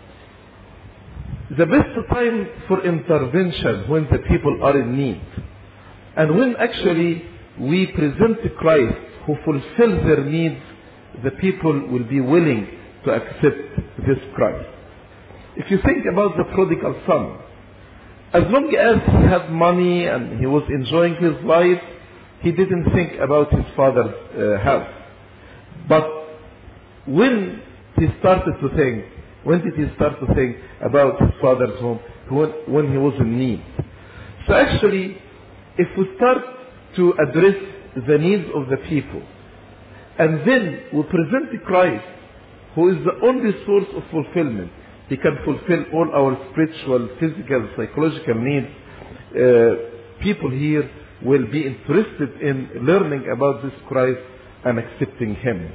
The best time for intervention when the people are in need, and when actually we present Christ who fulfills their needs, the people will be willing to accept this Christ. If you think about the prodigal son, as long as he had money and he was enjoying his life, he didn't think about his father's house. But when he started to think, when did he start to think about his father's home? When he was in need. So actually, if we start to address the needs of the people, and then we present Christ, who is the only source of fulfillment, he can fulfill all our spiritual, physical, psychological needs. People here will be interested in learning about this Christ and accepting him.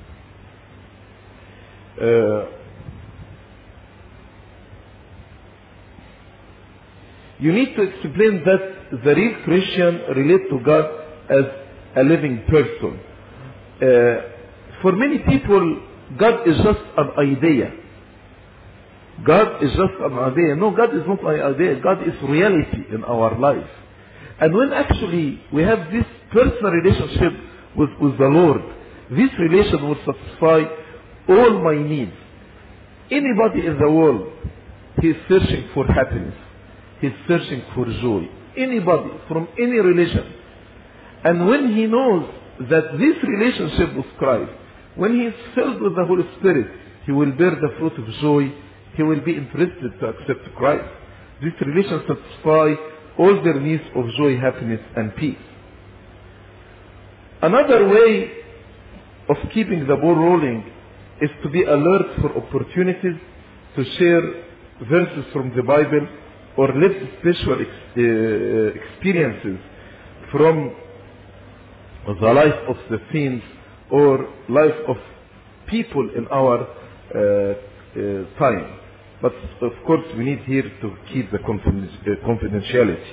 You need to explain that the real Christian relates to God as a living person. For many people, God is just an idea. God is just an idea. No, God is not an idea. God is reality in our life. And when actually we have this personal relationship with the Lord, this relation will satisfy all my needs. Anybody in the world, he is searching for happiness. He is searching for joy. Anybody, from any religion. And when he knows that this relationship with Christ, when he is filled with the Holy Spirit, he will bear the fruit of joy. He will be interested to accept Christ. This relation satisfies all their needs of joy, happiness, and peace. Another way of keeping the ball rolling is to be alert for opportunities to share verses from the Bible or live spiritual experiences from the life of the saints or life of people in our time. But of course we need here to keep the confidentiality.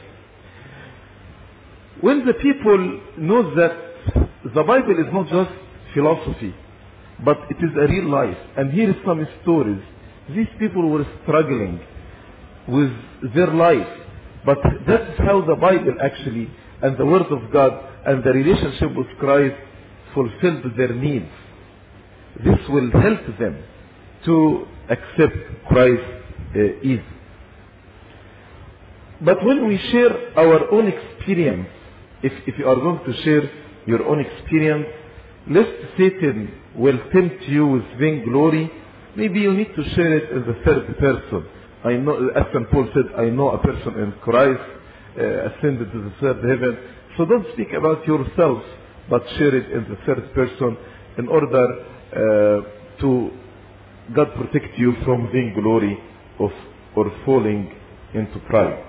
When the people know that the Bible is not just philosophy, but it is a real life, and here is some stories. These people were struggling with their life, but that's how the Bible actually, and the Word of God, and the relationship with Christ fulfilled their needs. This will help them to accept Christ easily. But when we share our own experience, if you are going to share your own experience, lest Satan will tempt you with vainglory, maybe you need to share it in the third person. I know, as St. Paul said, I know a person in Christ ascended to the third heaven. So don't speak about yourself, but share it in the third person in order to God protect you from vainglory or falling into pride.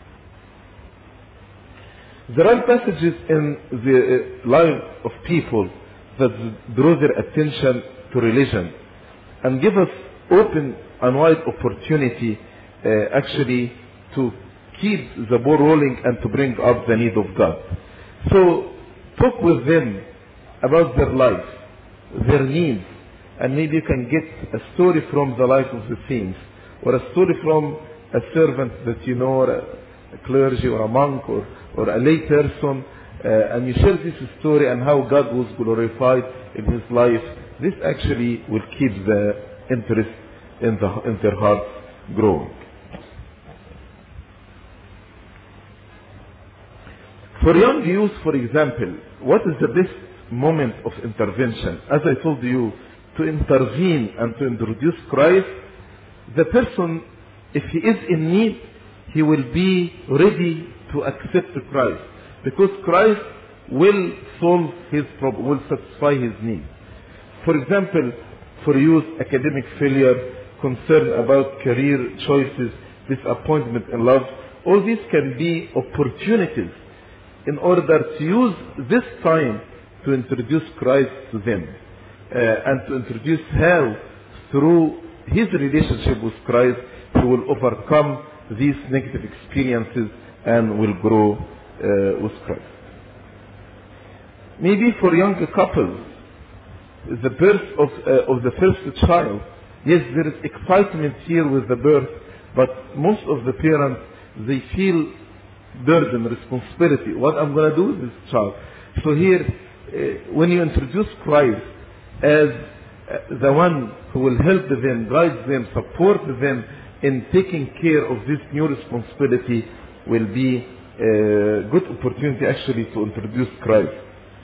There are passages in the life of people that draw their attention to religion and give us open and wide opportunity actually to keep the ball rolling and to bring up the need of God. So talk with them about their life, their needs, and maybe you can get a story from the life of the saints, or a story from a servant that you know, or a clergy or a monk or a lay person, and you share this story and how God was glorified in his life, this actually will keep the interest in their hearts growing. For young youth, for example, what is the best moment of intervention? As I told you, to intervene and to introduce Christ, the person, if he is in need, he will be ready to accept Christ, because Christ will solve his problem, will satisfy his need. For example, for youth, academic failure, concern about career choices, disappointment in love, all these can be opportunities in order to use this time to introduce Christ to them, and to introduce how through his relationship with Christ he will overcome these negative experiences and will grow with Christ. Maybe for younger couples, the birth of the first child, yes, there is excitement here with the birth, but most of the parents, they feel burden, responsibility. What I'm going to do with this child? So here, when you introduce Christ as the one who will help them, guide them, support them in taking care of this new responsibility, will be a good opportunity actually to introduce Christ.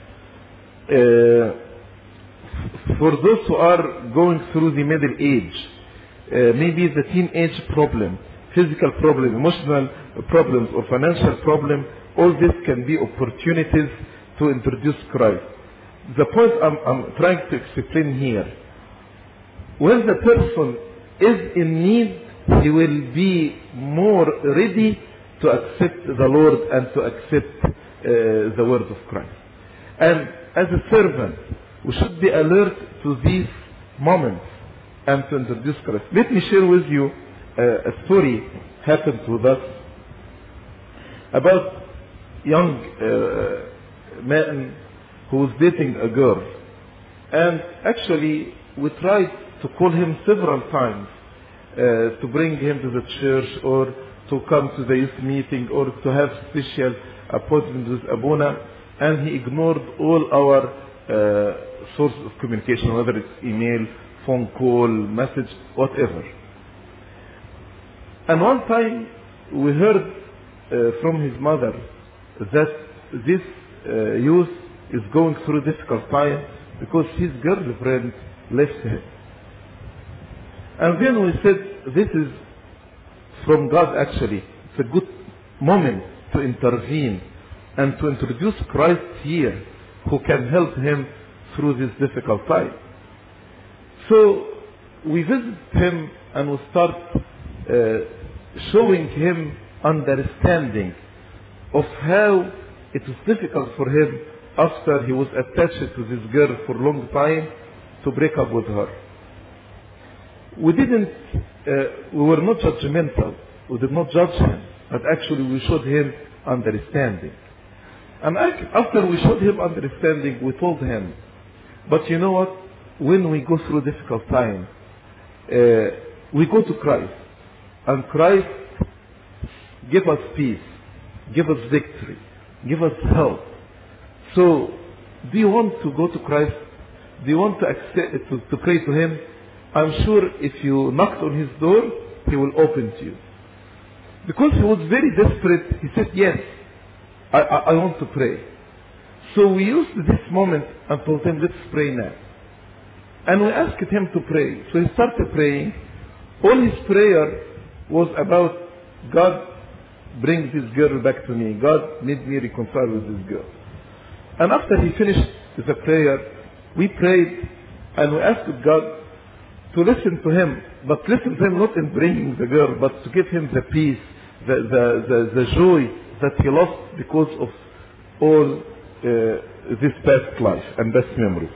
For those who are going through the middle age, maybe the teenage problem, physical problem, emotional problems, or financial problem, all this can be opportunities to introduce Christ. The point I'm trying to explain here, when the person is in need, he will be more ready to accept the Lord and to accept the word of Christ. And as a servant, we should be alert to these moments and to introduce Christ. Let me share with you a story happened with us about young man who was dating a girl. And actually, we tried to call him several times to bring him to the church or to come to the youth meeting or to have special appointment with Abuna, and he ignored all our sources of communication, whether it's email, phone call, message, whatever. And one time we heard from his mother that this youth is going through a difficult time because his girlfriend left him. And then we said, this is from God actually. It's a good moment to intervene and to introduce Christ here, who can help him through this difficult time. So we visit him and we start showing him understanding of how it was difficult for him after he was attached to this girl for a long time to break up with her. We were not judgmental. We did not judge him, but actually we showed him understanding. And after we showed him understanding, we told him, but you know what? When we go through a difficult time, we go to Christ. And Christ give us peace, give us victory, give us help. So, do you want to go to Christ? Do you want to accept, to pray to Him? I'm sure if you knocked on His door, He will open to you. Because he was very desperate, he said, yes, I want to pray. So we used this moment and told him, let's pray now. And we asked him to pray. So he started praying. All his prayer was about, God, bring this girl back to me. God, made me reconcile with this girl. And after he finished the prayer, we prayed and we asked God to listen to him, but listen to him not in bringing the girl, but to give him the peace, the joy that he lost because of all this past life and past memories.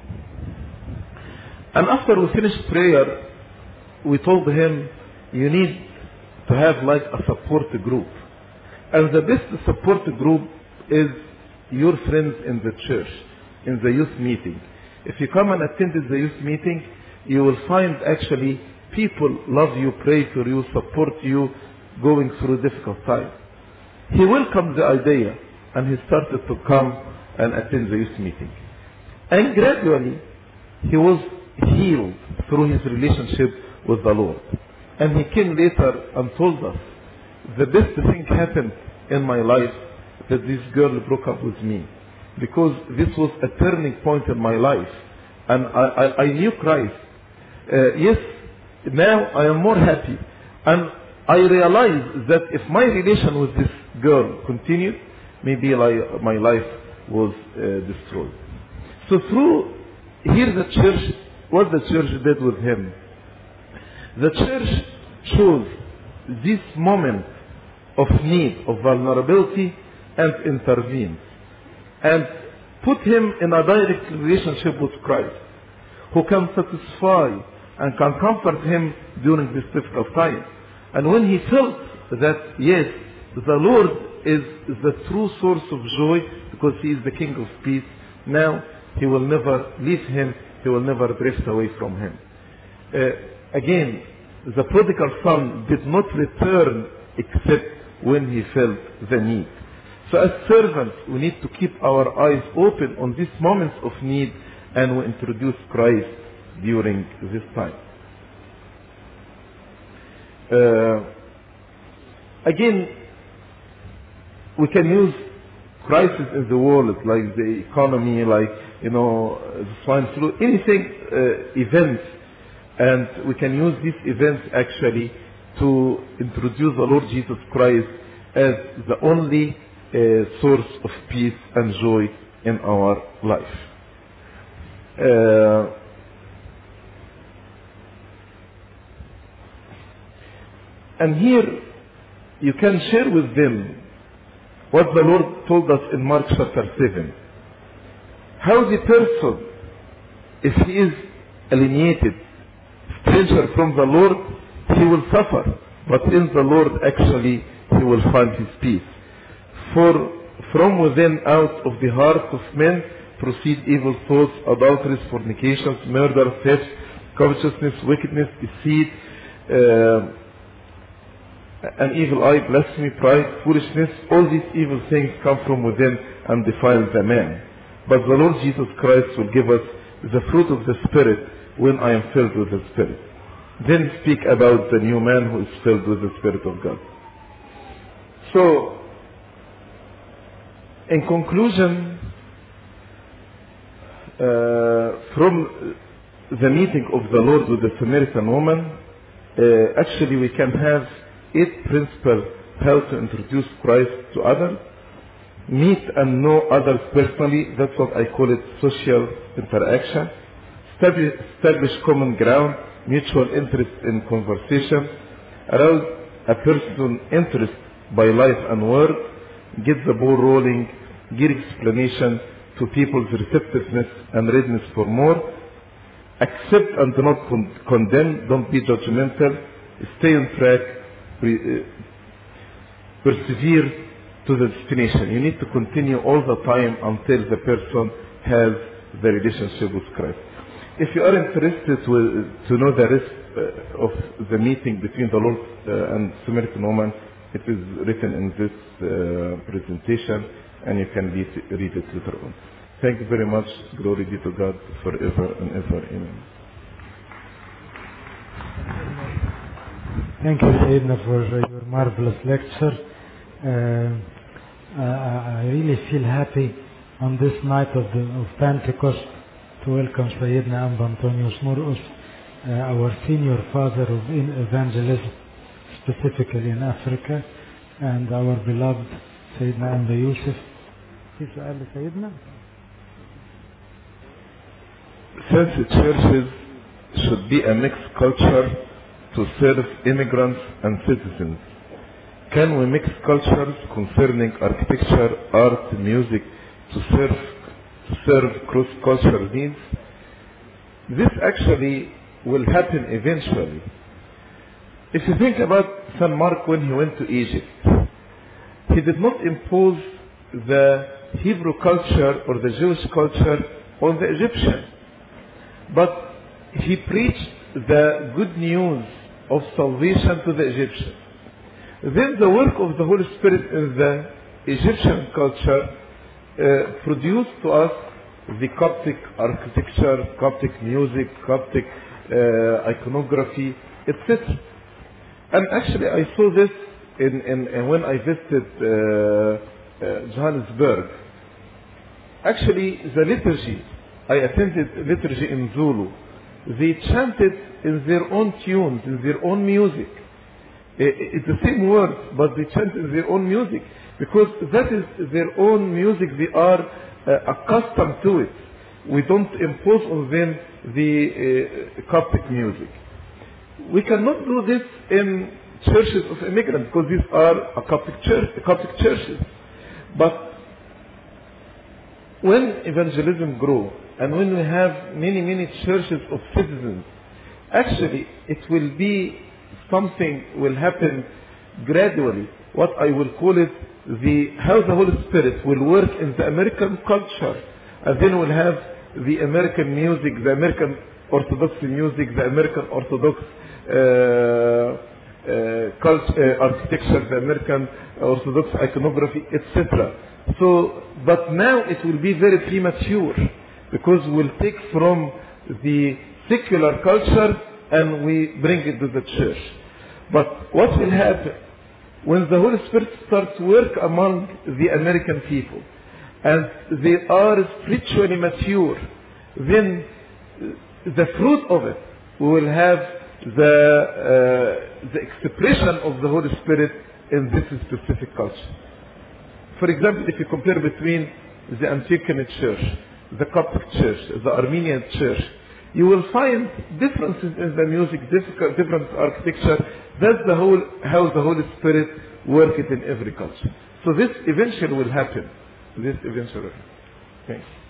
And after we finished prayer, we told him, you need to have like a support group. And the best support group is your friends in the church, in the youth meeting. If you come and attend the youth meeting, you will find actually people love you, pray for you, support you going through a difficult time. He welcomed the idea and he started to come and attend the youth meeting. And gradually, he was healed through his relationship with the Lord. And he came later and told us, the best thing happened in my life that this girl broke up with me. Because this was a turning point in my life. And I knew Christ. Yes, now I am more happy. And I realized that if my relation with this girl continued, maybe my life was destroyed. So through here the church, what the church did with him, the church chose this moment of need, of vulnerability, and intervened. And put him in a direct relationship with Christ, who can satisfy and can comfort him during this difficult time. And when he felt that, yes, the Lord is the true source of joy because he is the King of peace, now he will never leave him, he will never drift away from him. Again, the prodigal son did not return except when he felt the need. So as servants, we need to keep our eyes open on these moments of need, and we introduce Christ during this time. Again, we can use crisis in the world, like the economy, like, the swine flu, anything, events, and we can use these events actually to introduce the Lord Jesus Christ as the only source of peace and joy in our life. And here you can share with them what the Lord told us in Mark chapter 7. How the person, if he is alienated, stranger from the Lord, he will suffer. But in the Lord actually he will find his peace. For from within, out of the heart of men, proceed evil thoughts, adulteries, fornications, murder, theft, covetousness, wickedness, deceit, an evil eye, blasphemy, pride, foolishness. All these evil things come from within and defile the man. But the Lord Jesus Christ will give us the fruit of the Spirit when I am filled with the Spirit. Then speak about the new man who is filled with the Spirit of God. So, in conclusion, from the meeting of the Lord with the Samaritan woman, actually we can have 8 principles how to introduce Christ to others. Meet and know others personally, that's what I call it social interaction. Establish common ground, mutual interest in conversation. Arouse a person's interest by life and work. Get the ball rolling. Give explanation to people's receptiveness and readiness for more. Accept and do not condemn. Don't be judgmental. Stay on track. Persevere to the destination. You need to continue all the time until the person has the relationship with Christ. If you are interested to know the rest of the meeting between the Lord and Samaritan woman, it is written in this presentation, and you can read it later on. Thank you very much. Glory be to God forever and ever. Amen. Thank you, Sayyidina, for your marvelous lecture. I really feel happy on this night of Pentecost to welcome Sayyidina Amba Antonius Murus, our senior father of evangelism, specifically in Africa, and our beloved Sayyidina Amba Yusuf. Since the churches should be a mixed culture to serve immigrants and citizens, can we mix cultures concerning architecture, art, music to serve cross-cultural needs? This actually will happen eventually. If you think about St. Mark when he went to Egypt, he did not impose the Hebrew culture or the Jewish culture on the Egyptian, but he preached the good news of salvation to the Egyptians. Then the work of the Holy Spirit in the Egyptian culture produced to us the Coptic architecture, Coptic music, Coptic iconography, etc. And actually I saw this in when I visited Johannesburg. Actually the liturgy, I attended liturgy in Zulu. They chanted in their own tunes, in their own music. It's the same word, but they chant in their own music because that is their own music. They are accustomed to it. We don't impose on them the Coptic music. We cannot do this in churches of immigrants because these are Coptic churches. But when evangelism grows and when we have many churches of citizens, actually it will be something will happen gradually. What I will call it how the Holy Spirit will work in the American culture, and then we'll have the American music, the American Orthodox music, the American Orthodox architecture, the American Orthodox iconography, etc. So, but now it will be very premature because we'll take from the secular culture and we bring it to the church. But what will happen when the Holy Spirit starts work among the American people and they are spiritually mature, then the fruit of it, we will have the expression of the Holy Spirit in this specific culture. For example, if you compare between the Antiochian church, the Coptic church, the Armenian church, you will find differences in the music, different architecture. That's how the Holy Spirit works in every culture. So this eventually will happen. Thanks.